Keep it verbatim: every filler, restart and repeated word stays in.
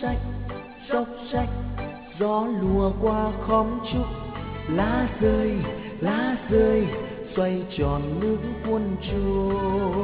sách xốc xách, gió lùa qua khóm trúc, lá rơi lá rơi xoay tròn nước cuốn trôi.